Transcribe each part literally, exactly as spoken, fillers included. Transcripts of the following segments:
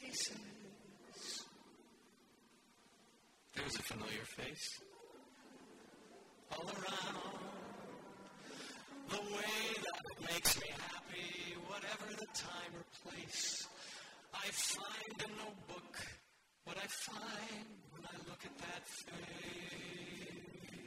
faces. There's a familiar face all around. The way that it makes me happy, whatever the time or place. I find in no book what I find when I look at that face.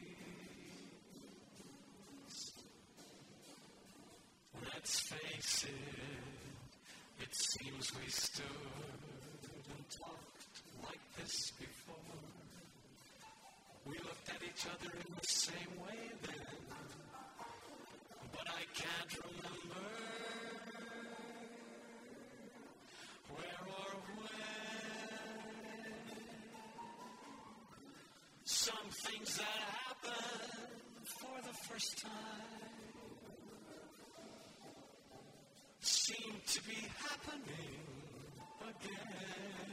Let's face it, it seems we stood and talked like this before. We looked at each other in the same way then, but I can't remember where or when. Some things that happen for the first time seem to be happening again.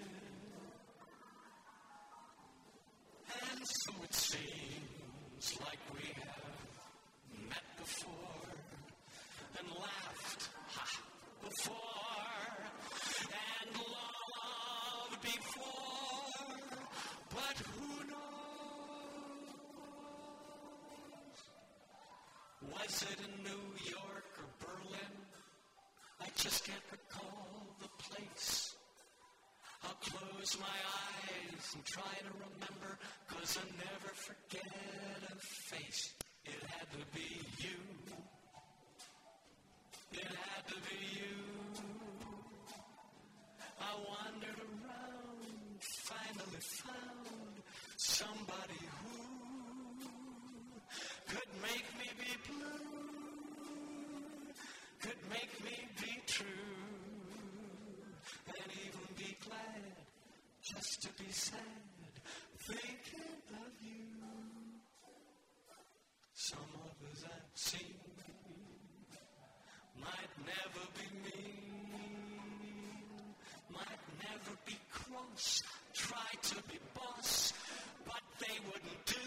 And so it seems like we have met before and laughed ha, before and loved before, but who knows? Was it in New York or Berlin? I just can't recall the place. I'll close my eyes and try to remember, 'cause I never forget a face. It had to be you. It had to be you. I wandered around, finally found somebody who could make me be blue, could make me be true, and even be glad just to be sad, thinking of you. Some of us I've seen might never be mean, might never be cross, try to be boss, but they wouldn't do.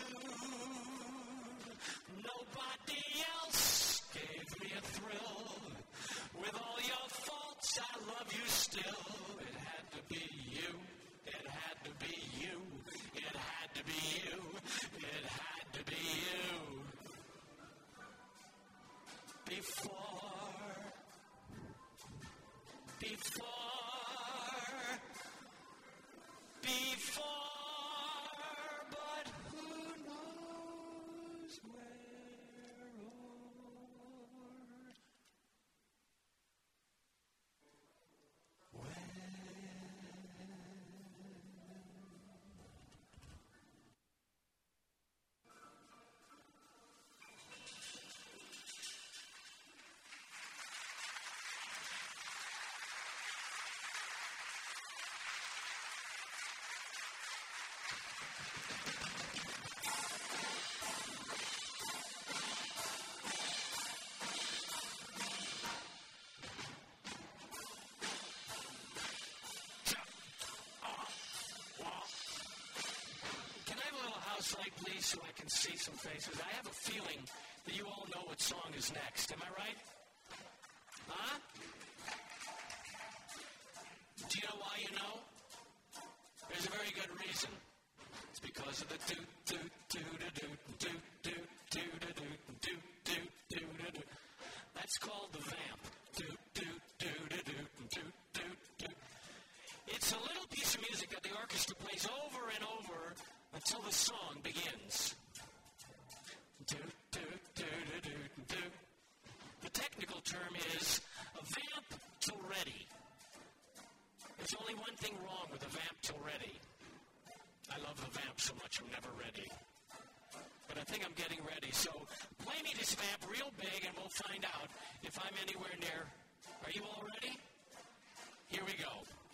Nobody else gave me a thrill. With all your faults, I love you still. It had to be you. It had to be you. It had to be you. It had to be you. Before, before, before, but who knows where or when. Light, please, so I can see some faces. I have a feeling that you all know what song is next. Am I right? Huh? Do you know why you know? There's a very good reason. It's because of the do do do do do do do do do do do do do. That's called the vamp. Do do do do do do do do. It's a little piece of music that the orchestra plays over and over until the song begins. Do, do, do, do, do, do. The technical term is a vamp till ready. There's only one thing wrong with a vamp till ready. I love the vamp so much I'm never ready. But I think I'm getting ready. So play me this vamp real big and we'll find out if I'm anywhere near. Are you all ready? Here we go.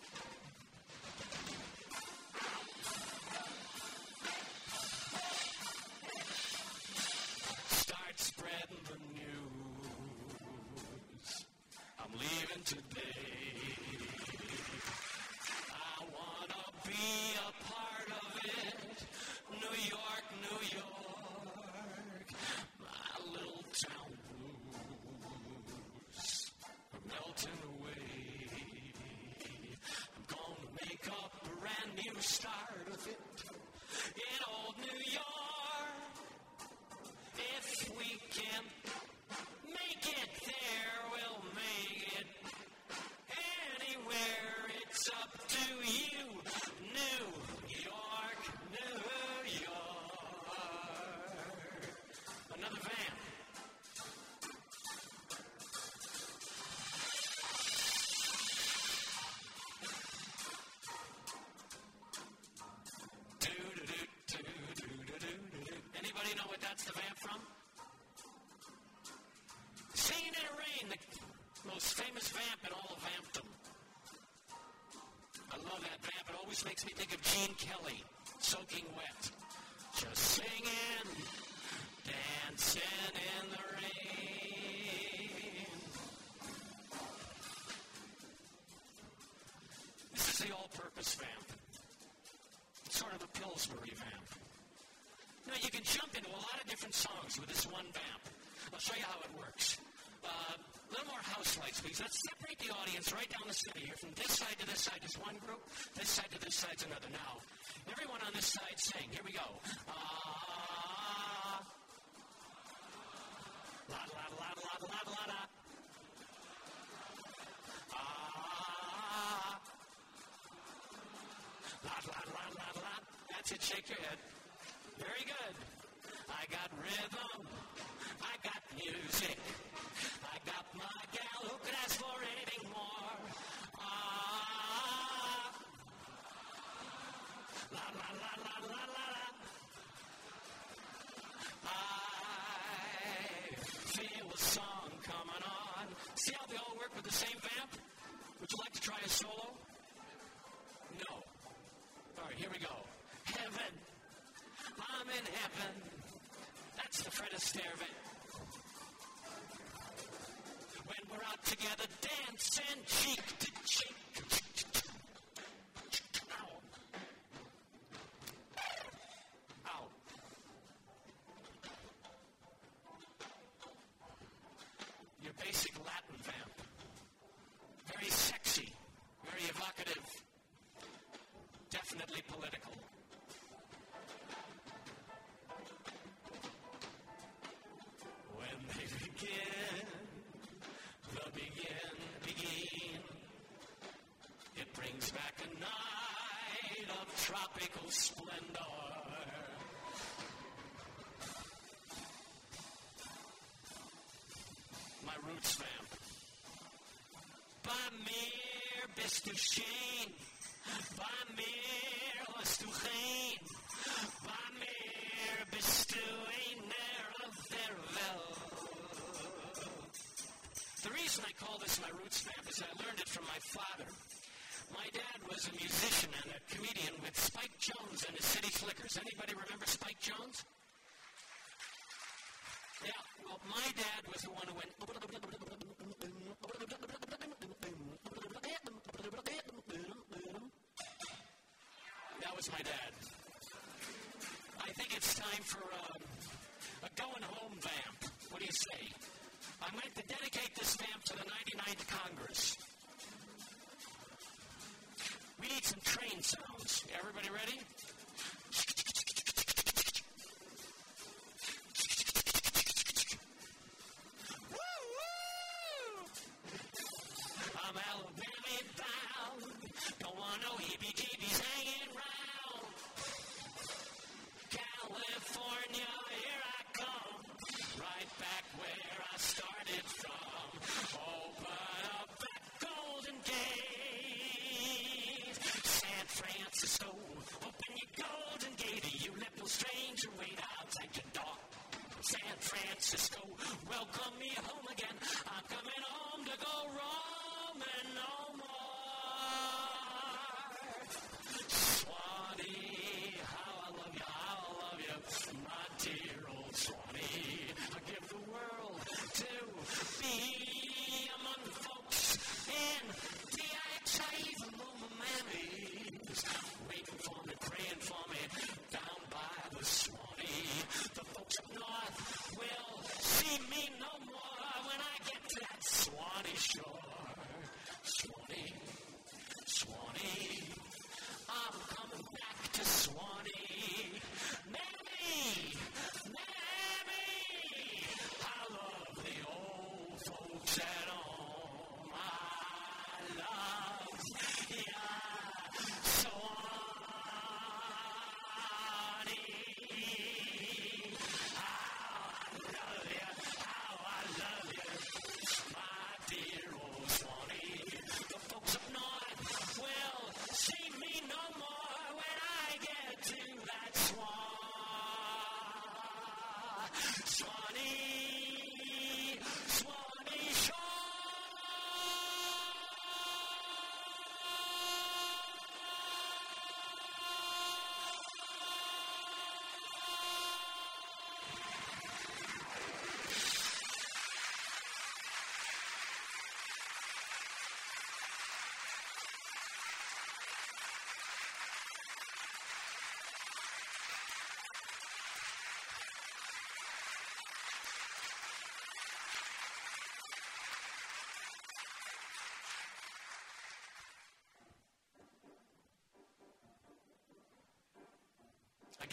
Spreading the news. I'm leaving today. I wanna be a part of it. New York, New York, my little town blues are melting away. almost makes me think of Gene Kelly, Soaking Wet. Just singing, dancing in the rain. This is the all-purpose vamp. It's sort of a Pillsbury vamp. You know, you can jump into a lot of different songs with this one vamp. I'll show you how it works. Uh, a little more house lights, please. Let's separate the audience right down the center here. From this side to this side is one group. This side to this side is another. Now, everyone on this side sing. Here we go. Ah. La la la la la la la. Ah. La la la la la. That's it. Shake your head. Very good. I got rhythm. I got music. I got my gal who could ask for anything more. Ah. La la la la la la la. I feel a song coming on. See how they all work with the same vamp? Would you like to try a solo? No. All right, here we go. Heaven. I'm in heaven. That's the Fred Astaire vamp. When we're out together dancing cheek to cheek. Ow. Ow. Your basic Latin vamp. Very sexy. Very evocative. Definitely political. When they begin, the begin, begin. It brings back a night of tropical splendor. My roots vamp. Ba mir bist du schön, ba mir hast du rein, ba mir bist du einer der Welt. The reason I call this my roots vamp is I learned it from my father. My dad was a musician and a comedian with Spike Jones and his City Slickers. Anybody remember Spike Jones? Yeah, well, my dad was the one who went... That was my dad. I think it's time for uh, a going home vamp. What do you say? I'd like to dedicate this vamp to the ninety-ninth Congress. We need some train sounds. Everybody ready? Woo-woo! I'm Alabama bound. Don't want no heebie-jeebies hanging round. California, here I come. Right back where I started from. Open up that golden gate. San Francisco, open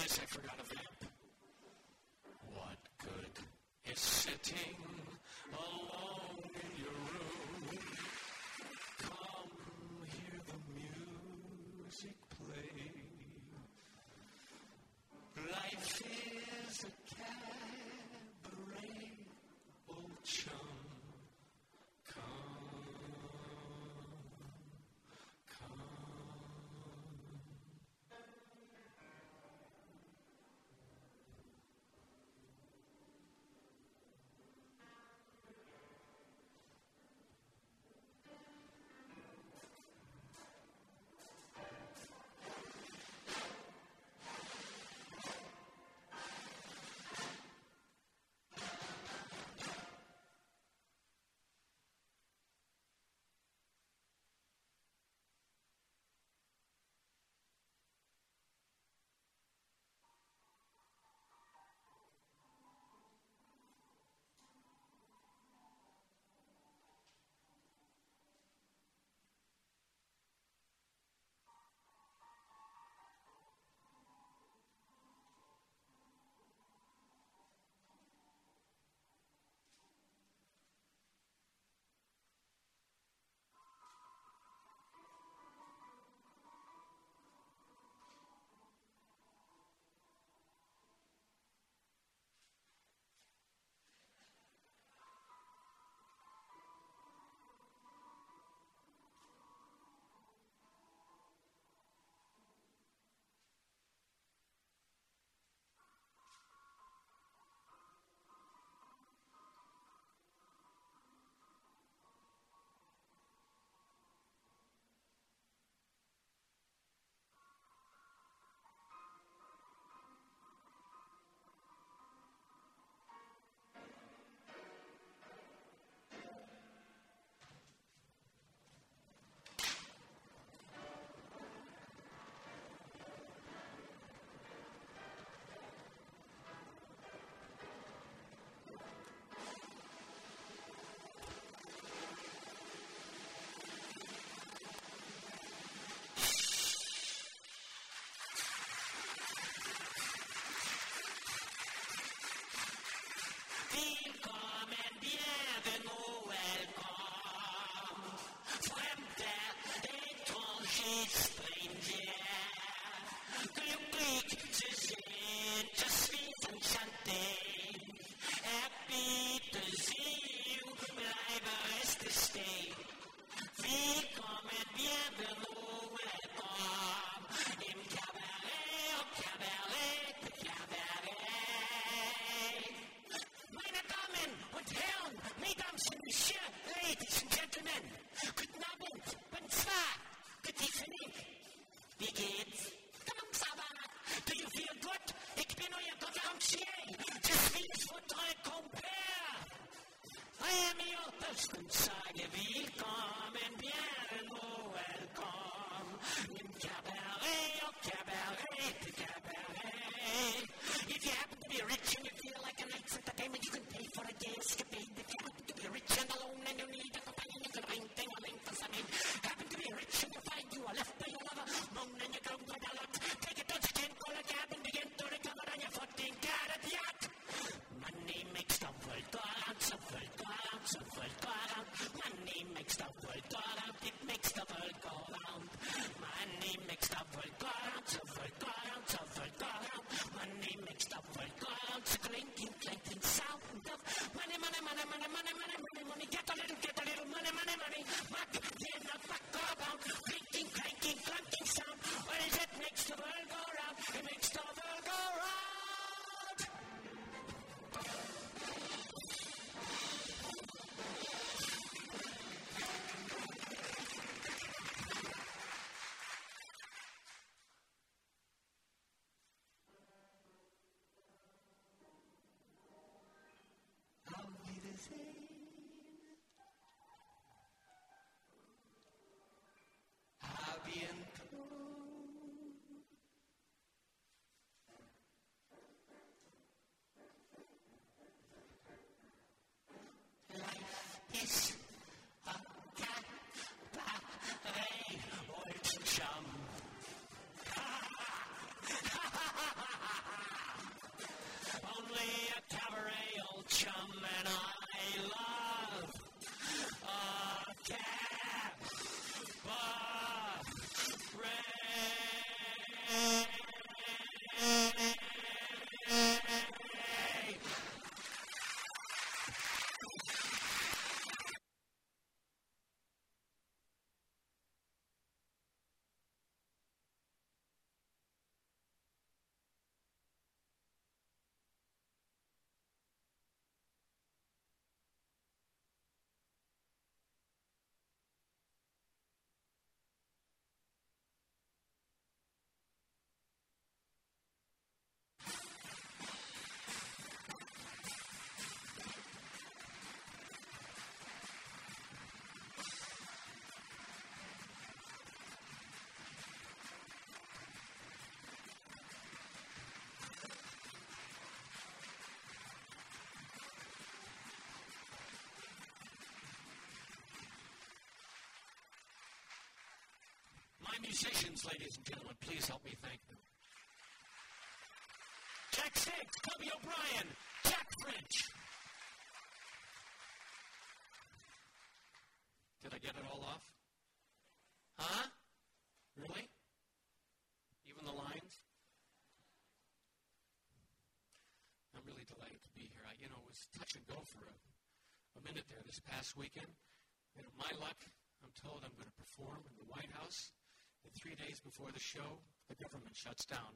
guess I forgot a vamp. What good is sitting alone in your room? Come hear the music play. Life is a cabaret, old chum. Sage willkommen, bienvenue, welcome. Im cabaret, oh cabaret, the cabaret. If you happen to be rich and you feel like a night's entertainment, you can pay for a day escapade. If you happen to be rich and alone and you need a companion, you can ring, ding, a ling for some aid. Happen to be rich and you find you are left by your lover, moan and you groan quite a lot. Take a dodgy gin, call a cab and begin to recover on your fourteen carat yacht. Money makes the world go around, so world go around, so world go around. Money makes the world go around, it makes the world go round. Money makes the world go around, so world go around, so world go around. Money makes the world go around, so clinking, clinking sound of money, money, My musicians, ladies and gentlemen, please help me thank them. Jack Six, Cubby O'Brien, Jack French. Did I get it all off? Huh? Really? Even the lines? I'm really delighted to be here. I, you know, it was touch and go for a, a minute there this past weekend. And my luck, I'm told I'm going to perform in the White House. And three days before the show, the government shuts down.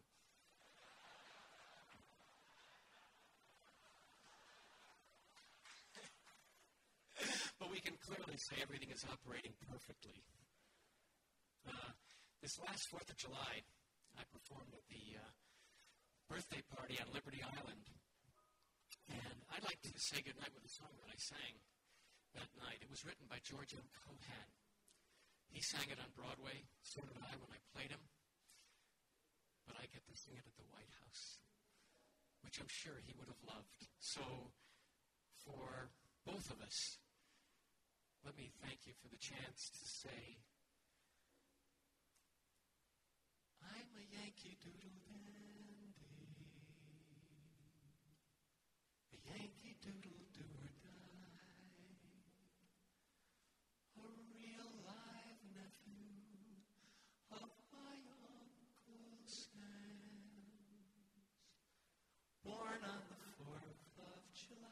But we can clearly say everything is operating perfectly. Uh, this last fourth of July, I performed at the uh, birthday party on Liberty Island. And I'd like to say goodnight with a song that I sang that night. It was written by George M. Cohan. He sang it on Broadway, so did I when I played him. But I get to sing it at the White House, which I'm sure he would have loved. So for both of us, let me thank you for the chance to say, I'm a Yankee Doodle dandy, a Yankee Doodle do or die, a real live nephew of my Uncle Sam's, born on the fourth of July.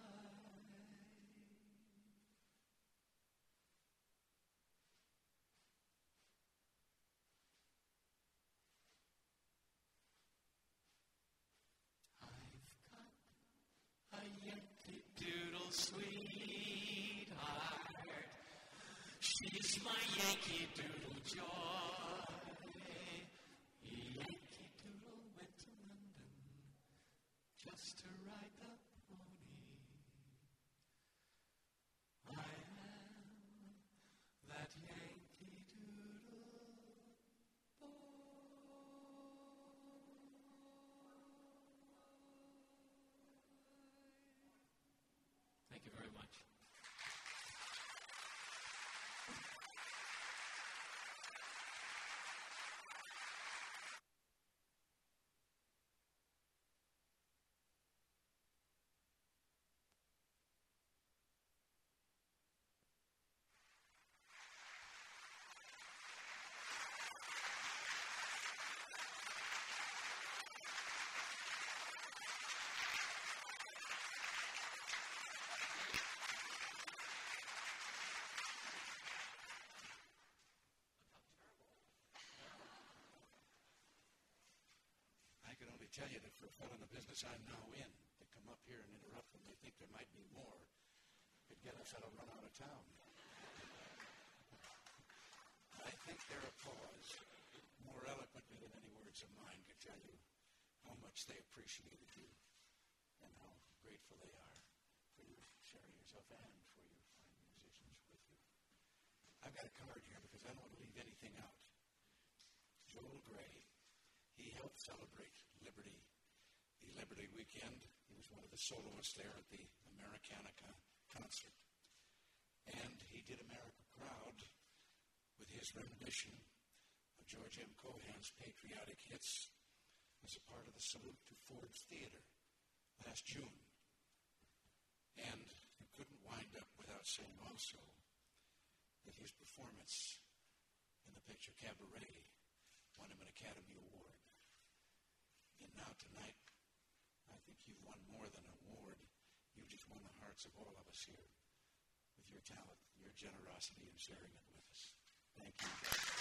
Yankee Doodle sweetheart, she's my Yankee Doodle joy. Yankee Doodle went to London just to ride the pony. I am that Yankee Doodle boy. Thank you very much. Tell you that for a fellow in the business I'm now in, to come up here and interrupt when they think there might be more, could get a fellow run out of town. I think their applause, more eloquently than any words of mine, could tell you how much they appreciated you and how grateful they are for you sharing yourself and for your fine musicians with you. I've got a card here because I don't want to leave anything out. Joel Gray. He helped celebrate Liberty, the Liberty weekend. He was one of the soloists there at the Americana concert. And he did America Proud with his rendition of George M. Cohan's patriotic hits as a part of the salute to Ford's Theater last June. And you couldn't wind up without saying also that his performance in the picture Cabaret won him an Academy Award. And now tonight, I think you've won more than an award. You've just won the hearts of all of us here with your talent, your generosity in sharing it with us. Thank you.